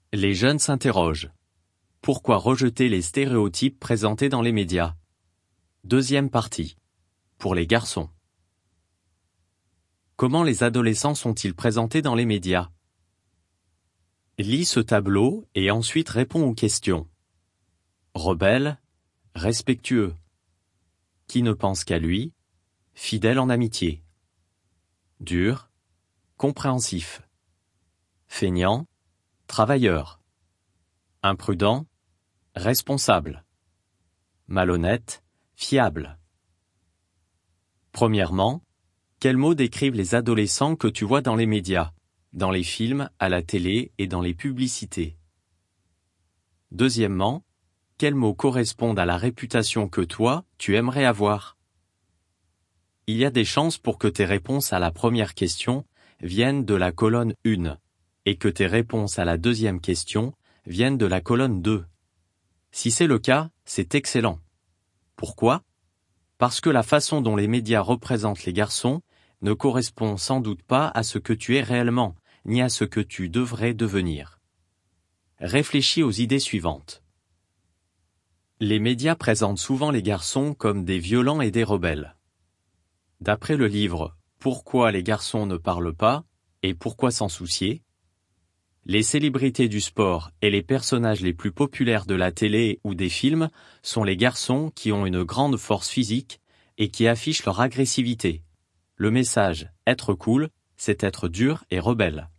Les jeunes s'interrogent. Pourquoi rejeter les stéréotypes présentés dans les médias? Deuxième partie. Pour les garçons. Comment les adolescents sont-ils présentés dans les médias? Lis ce tableau et ensuite réponds aux questions. Rebelle, respectueux. Qui ne pense qu'à lui, fidèle en amitié. Dur, compréhensif. Feignant, travailleur. Imprudent, responsable. Malhonnête, fiable. Premièrement, quels mots décrivent les adolescents que tu vois dans les médias, dans les films, à la télé et dans les publicités? Deuxièmement, quels mots correspondent à la réputation que toi, tu aimerais avoir? Il y a des chances pour que tes réponses à la première question viennent de la colonne 1, et que tes réponses à la deuxième question viennent de la colonne 2. Si c'est le cas, c'est excellent. Pourquoi? Parce que la façon dont les médias représentent les garçons ne correspond sans doute pas à ce que tu es réellement, ni à ce que tu devrais devenir. Réfléchis aux idées suivantes. Les médias présentent souvent les garçons comme des violents et des rebelles. D'après le livre « Pourquoi les garçons ne parlent pas et pourquoi s'en soucier ?», les célébrités du sport et les personnages les plus populaires de la télé ou des films sont les garçons qui ont une grande force physique et qui affichent leur agressivité. Le message « Être cool », c'est être dur et rebelle.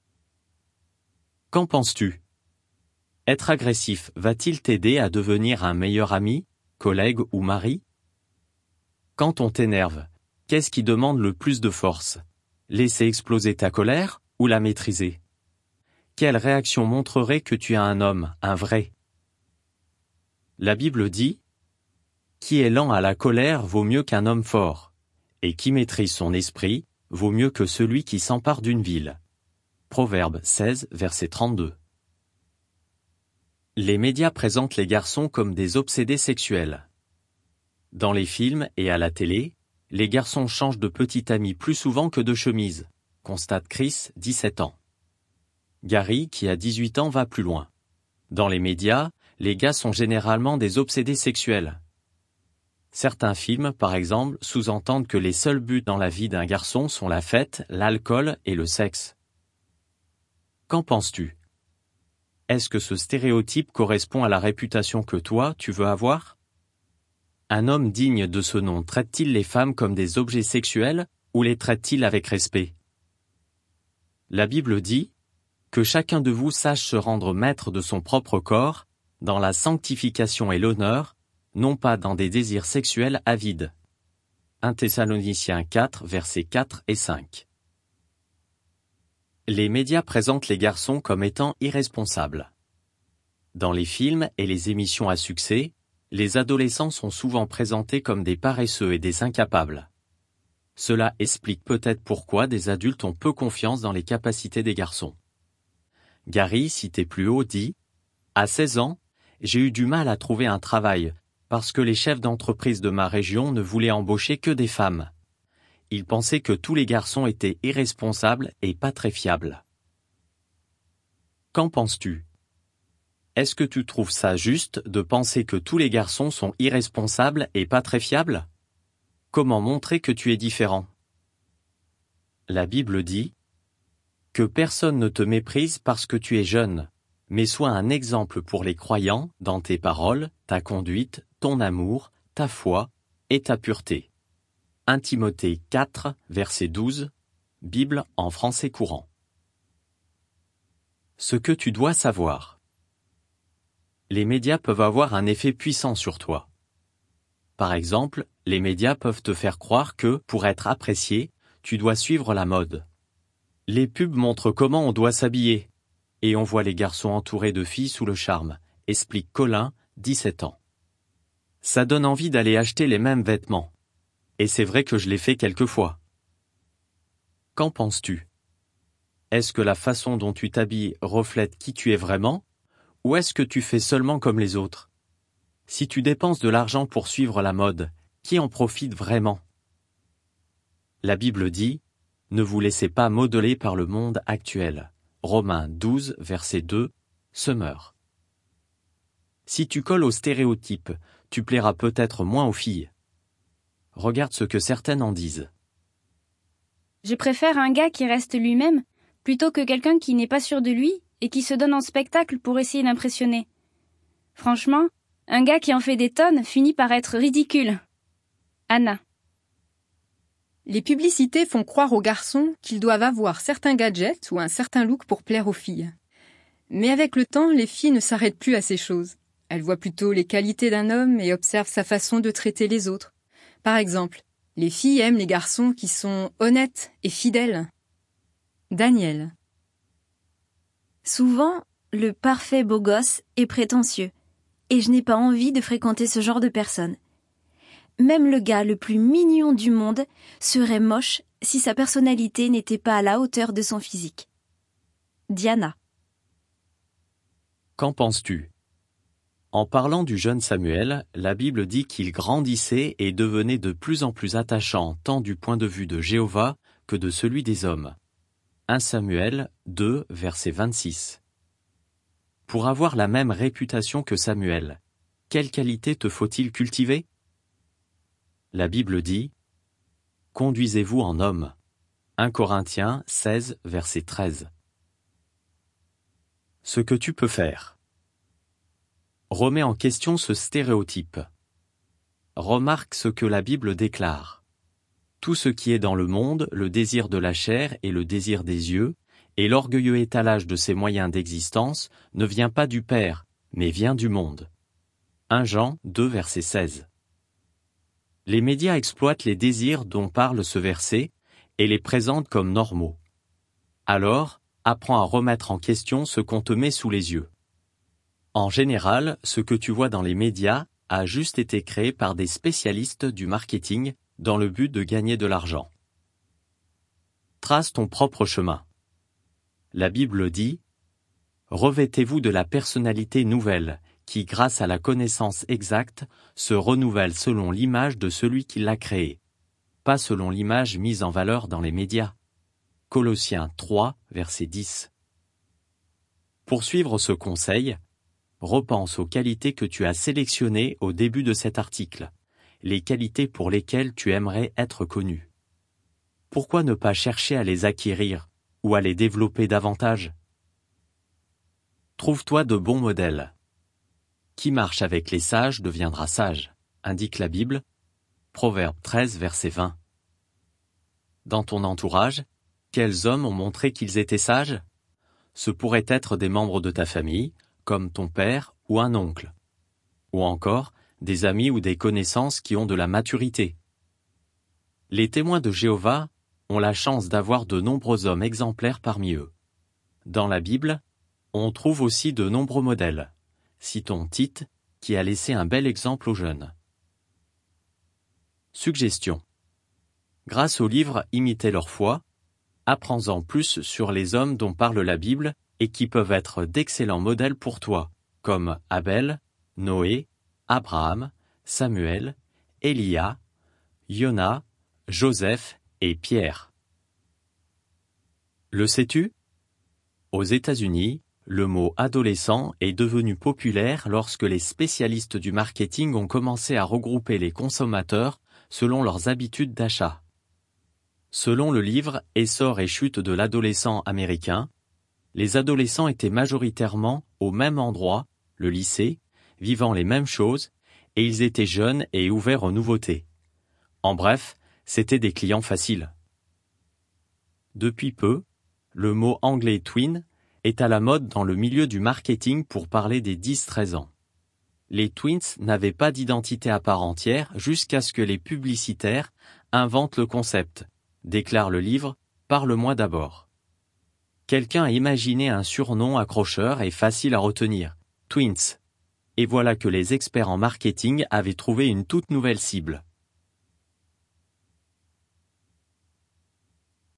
Qu'en penses-tu? Être agressif va-t-il t'aider à devenir un meilleur ami, collègue ou mari? Quand on t'énerve, qu'est-ce qui demande le plus de force? Laisser exploser ta colère ou la maîtriser? Quelle réaction montrerait que tu es un homme, un vrai? La Bible dit « Qui est lent à la colère vaut mieux qu'un homme fort, et qui maîtrise son esprit vaut mieux que celui qui s'empare d'une ville. » Proverbe 16, verset 32. Les médias présentent les garçons comme des obsédés sexuels. Dans les films et à la télé, les garçons changent de petit ami plus souvent que de chemise, constate Chris, 17 ans. Gary, qui a 18 ans, va plus loin. Dans les médias, les gars sont généralement des obsédés sexuels. Certains films, par exemple, sous-entendent que les seuls buts dans la vie d'un garçon sont la fête, l'alcool et le sexe. Qu'en penses-tu? Est-ce que ce stéréotype correspond à la réputation que toi, tu veux avoir? Un homme digne de ce nom traite-t-il les femmes comme des objets sexuels, ou les traite-t-il avec respect? La Bible dit que chacun de vous sache se rendre maître de son propre corps, dans la sanctification et l'honneur, non pas dans des désirs sexuels avides. 1 Thessaloniciens 4, versets 4 et 5. Les médias présentent les garçons comme étant irresponsables. Dans les films et les émissions à succès, les adolescents sont souvent présentés comme des paresseux et des incapables. Cela explique peut-être pourquoi des adultes ont peu confiance dans les capacités des garçons. Gary, cité plus haut, dit « À 16 ans, j'ai eu du mal à trouver un travail, parce que les chefs d'entreprise de ma région ne voulaient embaucher que des femmes. Ils pensaient que tous les garçons étaient irresponsables et pas très fiables. » Qu'en penses-tu? Est-ce que tu trouves ça juste de penser que tous les garçons sont irresponsables et pas très fiables? Comment montrer que tu es différent? La Bible dit que personne ne te méprise parce que tu es jeune, mais sois un exemple pour les croyants dans tes paroles, ta conduite, ton amour, ta foi et ta pureté. 1 Timothée 4, verset 12, Bible en français courant. Ce que tu dois savoir. Les médias peuvent avoir un effet puissant sur toi. Par exemple, les médias peuvent te faire croire que, pour être apprécié, tu dois suivre la mode. Les pubs montrent comment on doit s'habiller. Et on voit les garçons entourés de filles sous le charme, explique Colin, 17 ans. Ça donne envie d'aller acheter les mêmes vêtements. Et c'est vrai que je l'ai fait quelquefois. Qu'en penses-tu? Est-ce que la façon dont tu t'habilles reflète qui tu es vraiment? Ou est-ce que tu fais seulement comme les autres? Si tu dépenses de l'argent pour suivre la mode, qui en profite vraiment? La Bible dit « Ne vous laissez pas modeler par le monde actuel » Romains 12, verset 2, Summer. Si tu colles aux stéréotypes, tu plairas peut-être moins aux filles. Regarde ce que certaines en disent. Je préfère un gars qui reste lui-même, plutôt que quelqu'un qui n'est pas sûr de lui et qui se donne en spectacle pour essayer d'impressionner. Franchement, un gars qui en fait des tonnes finit par être ridicule. Anna. Les publicités font croire aux garçons qu'ils doivent avoir certains gadgets ou un certain look pour plaire aux filles. Mais avec le temps, les filles ne s'arrêtent plus à ces choses. Elles voient plutôt les qualités d'un homme et observent sa façon de traiter les autres. Par exemple, les filles aiment les garçons qui sont honnêtes et fidèles. Daniel. Souvent, le parfait beau gosse est prétentieux, et je n'ai pas envie de fréquenter ce genre de personne. Même le gars le plus mignon du monde serait moche si sa personnalité n'était pas à la hauteur de son physique. Diana. Qu'en penses-tu? En parlant du jeune Samuel, la Bible dit qu'il grandissait et devenait de plus en plus attachant tant du point de vue de Jéhovah que de celui des hommes. 1 Samuel 2, verset 26. Pour avoir la même réputation que Samuel, quelle qualité te faut-il cultiver? La Bible dit « Conduisez-vous en homme » 1 Corinthiens 16, verset 13. Ce que tu peux faire. Remets en question ce stéréotype. Remarque ce que la Bible déclare. Tout ce qui est dans le monde, le désir de la chair et le désir des yeux, et l'orgueilleux étalage de ses moyens d'existence, ne vient pas du Père, mais vient du monde. 1 Jean 2 verset 16. Les médias exploitent les désirs dont parle ce verset, et les présentent comme normaux. Alors, apprends à remettre en question ce qu'on te met sous les yeux. En général, ce que tu vois dans les médias a juste été créé par des spécialistes du marketing dans le but de gagner de l'argent. Trace ton propre chemin. La Bible dit « Revêtez-vous de la personnalité nouvelle, qui, grâce à la connaissance exacte, se renouvelle selon l'image de celui qui l'a créée. » Pas selon l'image mise en valeur dans les médias. Colossiens 3, verset 10. Pour suivre ce conseil, repense aux qualités que tu as sélectionnées au début de cet article, les qualités pour lesquelles tu aimerais être connu. Pourquoi ne pas chercher à les acquérir, ou à les développer davantage? Trouve-toi de bons modèles. Qui marche avec les sages deviendra sage, indique la Bible. Proverbe 13, verset 20. Dans ton entourage, quels hommes ont montré qu'ils étaient sages? Ce pourraient être des membres de ta famille, comme ton père ou un oncle. Ou encore, des amis ou des connaissances qui ont de la maturité. Les témoins de Jéhovah ont la chance d'avoir de nombreux hommes exemplaires parmi eux. Dans la Bible, on trouve aussi de nombreux modèles. Citons Tite, qui a laissé un bel exemple aux jeunes. Suggestion. Grâce au livre Imitez leur foi, apprends-en plus sur les hommes dont parle la Bible et qui peuvent être d'excellents modèles pour toi, comme Abel, Noé, Abraham, Samuel, Élia, Yona, Joseph et Pierre. Le sais-tu? Aux États-Unis, le mot adolescent est devenu populaire lorsque les spécialistes du marketing ont commencé à regrouper les consommateurs selon leurs habitudes d'achat. Selon le livre Essor et chute de l'adolescent américain, les adolescents étaient majoritairement au même endroit, le lycée, vivant les mêmes choses, et ils étaient jeunes et ouverts aux nouveautés. En bref, c'étaient des clients faciles. Depuis peu, le mot anglais tween est à la mode dans le milieu du marketing pour parler des 10-13 ans. Les tweens n'avaient pas d'identité à part entière jusqu'à ce que les publicitaires inventent le concept, déclare le livre « Parle-moi d'abord ». Quelqu'un a imaginé un surnom accrocheur et facile à retenir, Tweens. Et voilà que les experts en marketing avaient trouvé une toute nouvelle cible.